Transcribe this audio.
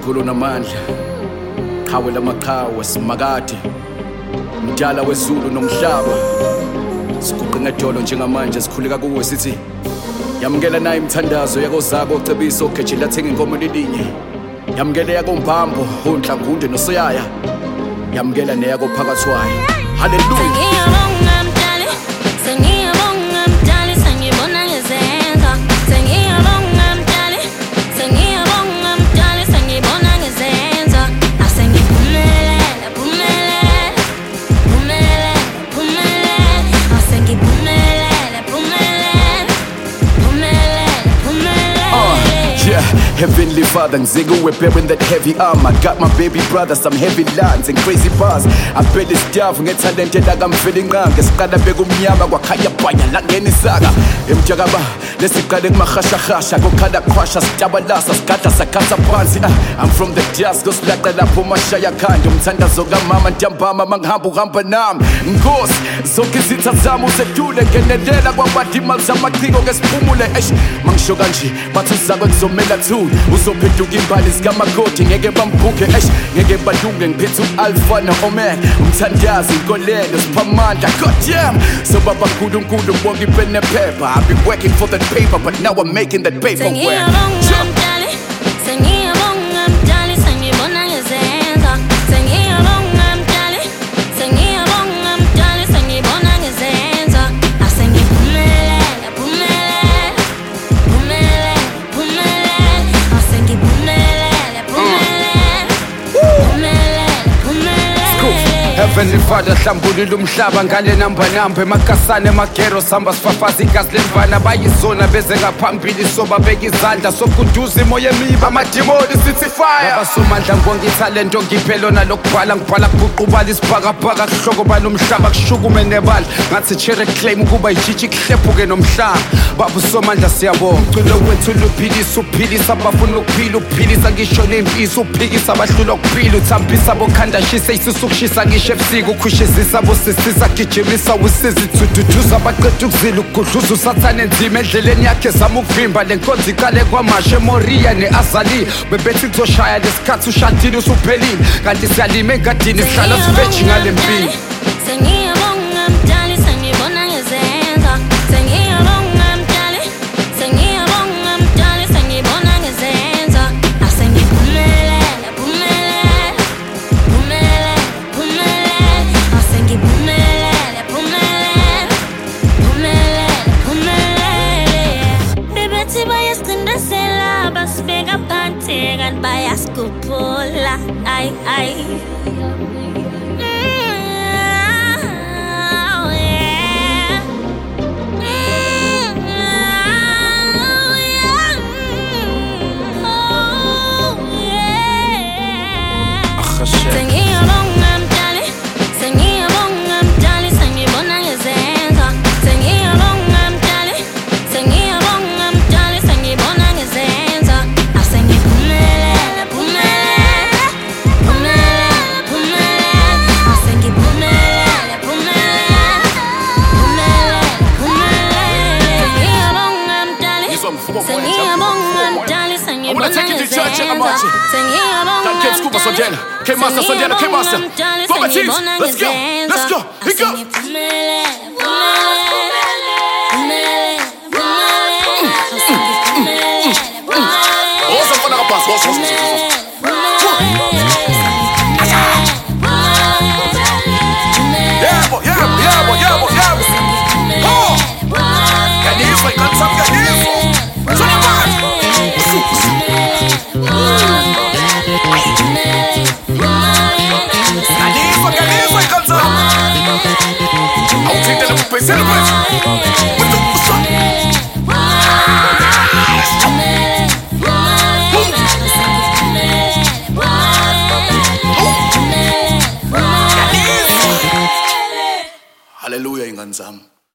uNkulunkulu namandla, qhawe lamaqhawe simakade, mdala wezulu nomhlaba, siguqe ngedolo njengamanje sikhuleka kuwe sithi yamukela naye imithandazo yakozako ocebisa ogejela thenga inkomo lilinye, yamukela yakombhambo uNhlangunde noSiyaya, yamukela neyako phakathwayo. Hallelujah. Heavenly Father, we're bearing that heavy arm. I got my baby brother, some heavy lines and crazy bars. I bet this stuff, get talented like I'm feeling wrong. Get started big umnyama, wakaya panya, like any saga. Mjagaba, let's see Kadek Mahasha, go Kada Kwasha, Stabalasa, Skata, Sakata Pansi. I'm from the jazz, go slack the Lapo Mashaya Kandum, Santa Zoga Mama, Jambama, Manghambu, Rampanam, Ngos, Zokizita Zamu, Setule, Genedela, Wabati Malzamatingo, Gespumule, Mangshoganji, Matusago, Zomela too. Uzophethuka imbali zikamakoti ngeke bambuke ngeke badunge ngiphethe u-alpha no-omega umthandazi inkolelo siphamandla goddamn so baba nkulunkulu bonke ipen nephepha I've been working for that paper but now I'm making that paper work. Heavenly Father, hlambulula umhlaba ngale namba emakasane magero samba sifafaza igazi lemvana bayizona beze ngaphambili soba beka izandla sokuduza imoya emibi amadimoni sithi fire abasomandla ngonke italento ngiphelona lokubhala ngibhala kuqubala isibhakabhaka kuhloko balomhlaba kushukume nebala ngathi chere claim ukuba ijiji kuhlephuke nomhlaba baba usomandla siyabonga umculo wethu luphilisa uphilisa abafuna ukuphila uphilisa ngisho nempisa uphikisa abahlula ukuphila uthambisa bokhanda shisa isusukushisa ngisho ebusuku ukushizisa bosisisa gijimisa usizi thududuza abaqeda ukuzila ukudluza usathane enzima endleleni yakhe zama ukuvimba lenkonzo ikale kwamashe Moria ne-Azali bebethi kuzoshaya lesikhathi ushadile usuphelile kanti siyalima engadini sihlala siveji ngale mpilo. Bayaskupola, ay. I'm gonna take you to church and I'm marching. That Kim Scuba Sondela, K-Master Sondela, K-Master. Go my teams, let's go, here go. Awesome for the pass, Hallelujah ingane zami.